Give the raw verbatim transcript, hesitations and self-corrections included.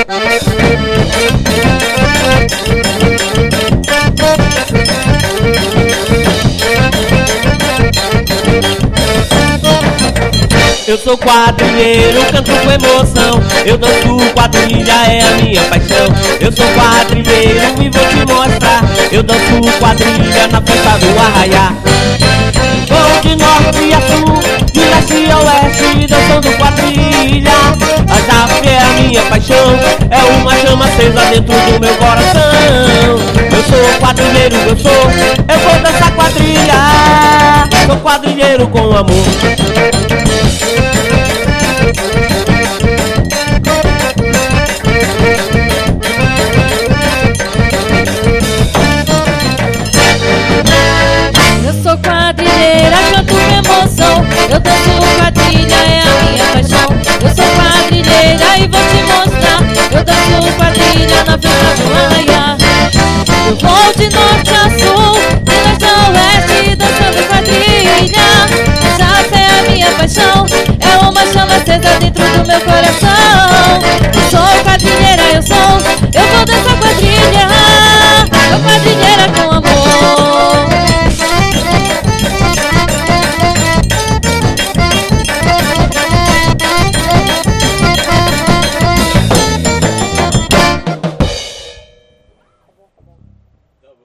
Eu sou quadrilheiro, canto com emoção. Eu danço quadrilha, é a minha paixão. Eu sou quadrilheiro e vou te mostrar. Eu danço quadrilha na festa do arraiá. Vou de norte a sul, de leste a oeste, dançando quadrilha. A Jafre é a minha paixão, é uma chama acesa dentro do meu coração. Eu sou quadrilheiro, eu sou, eu vou dançar quadrilha. Sou quadrilheiro com amor.